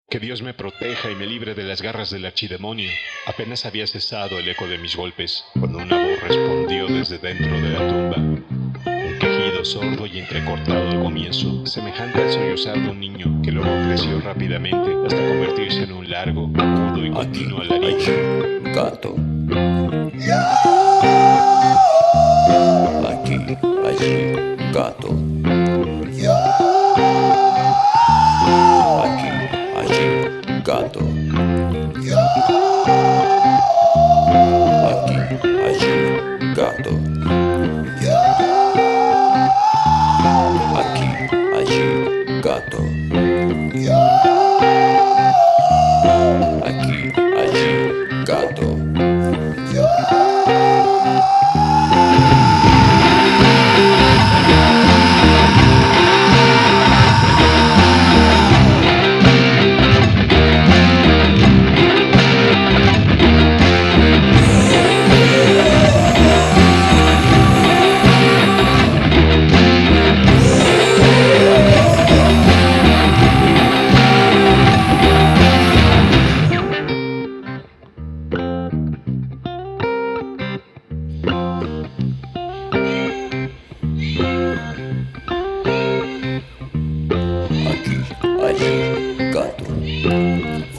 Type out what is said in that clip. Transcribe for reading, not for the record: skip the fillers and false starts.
Que Dios me proteja y me libre de las garras del archidemonio. Apenas había cesado el eco de mis golpes, cuando una voz respondió desde dentro de la tumba. Un quejido sordo y entrecortado al comienzo, semejante al sollozar de un niño que luego creció rápidamente hasta convertirse en un largo, agudo y continuo alarido. Gato. Aquí, allí, gato. Aquí, allí, gato. Aquí, allí, gato. Aquí, allí, gato. Aquí, allí, gato. Aquí, allí, gato.